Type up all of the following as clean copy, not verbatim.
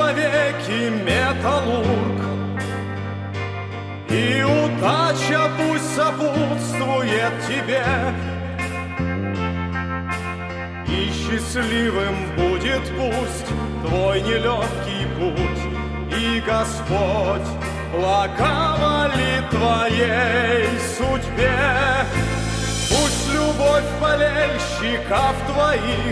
навеки металлург, и удача пусть сопутствует тебе, и счастливым будет пусть твой нелегкий путь, и Господь благоволит твоей судьбе. Пусть любовь болельщиков твоих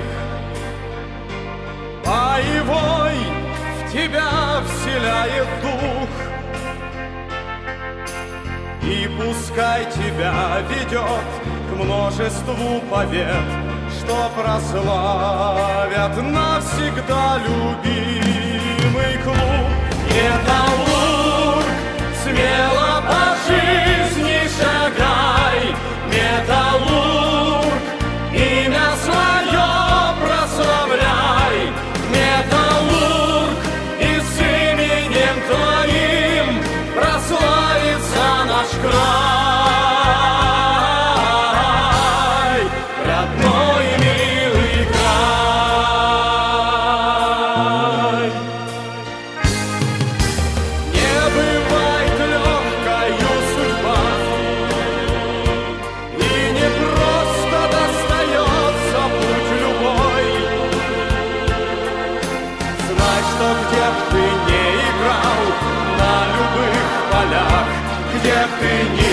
боевой в тебя вселяет дух, и пускай тебя ведет к множеству побед, что прославят навсегда любимый клуб. Металлург, смело по жизни шагай, металлург, имя свое прославляй, металлург, и с именем твоим прославится наш край. Где б ты ни